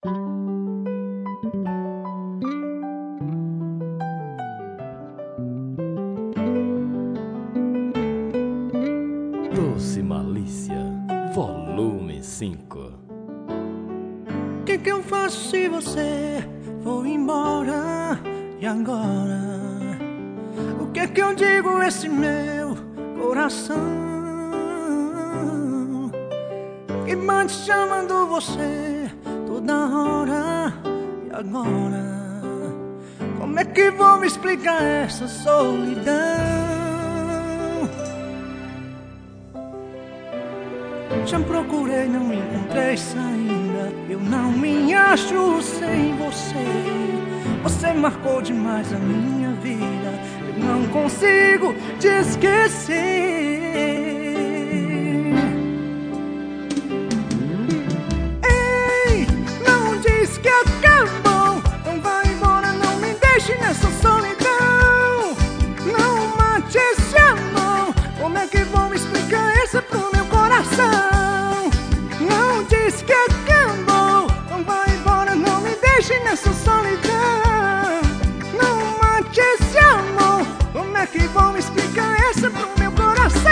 Doce Malícia, volume 5. O que eu faço se você for embora? E agora? O que eu digo a esse meu coração que bate chamando você toda hora? E agora? Como é que vou me explicar essa solidão? Já procurei, não encontrei saída. Eu não me acho sem você. Você marcou demais a minha vida. Eu não consigo te esquecer. Ei, não diz que acabou. Não vai embora, não me deixe nessa solidão. Não mate esse amor. Como é que vou me explicar isso pro meu coração? Nessa solidão, não mate esse amor. Como é que vou me explicar essa pro meu coração?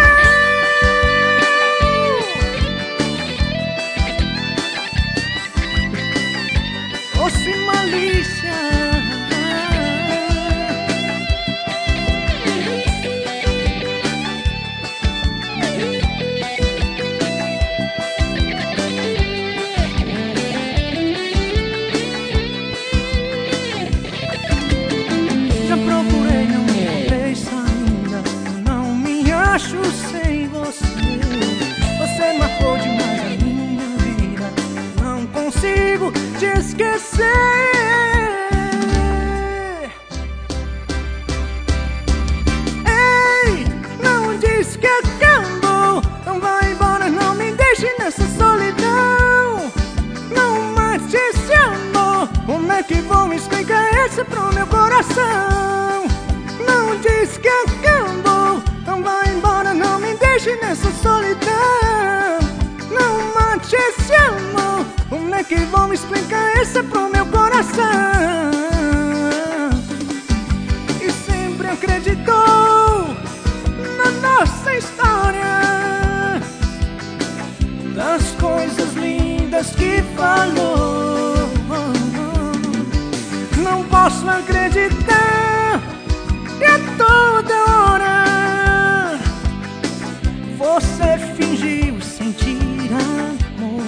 Doce Malícia. Acho sem você. Você marcou demais a minha vida. Não consigo te esquecer. Ei, não diz que acabou. Não vai embora, não me deixe nessa solidão. Não mate esse amor. Como é que vou me explicar isso pro meu coração? Não diz que acabou. Não vai embora, não me deixe nessa solidão. Não mate esse amor. Como é que vou me explicar isso pro meu coração? E sempre acreditou na nossa história, das coisas lindas que falou. Não posso acreditar que a toda hora você fingiu sentir amor.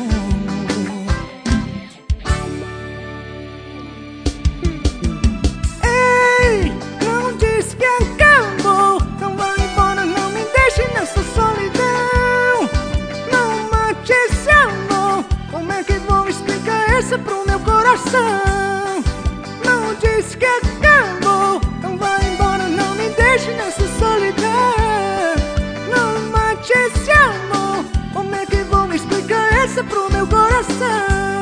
Ei, não diz que acabou. Não vai embora, não me deixe nessa solidão. Não mate esse amor. Como é que vou explicar isso pro meu coração? Não diz que acabou. Não vai embora, não me deixe nessa solidão. Esse amor, como é que vou me explicar essa pro meu coração?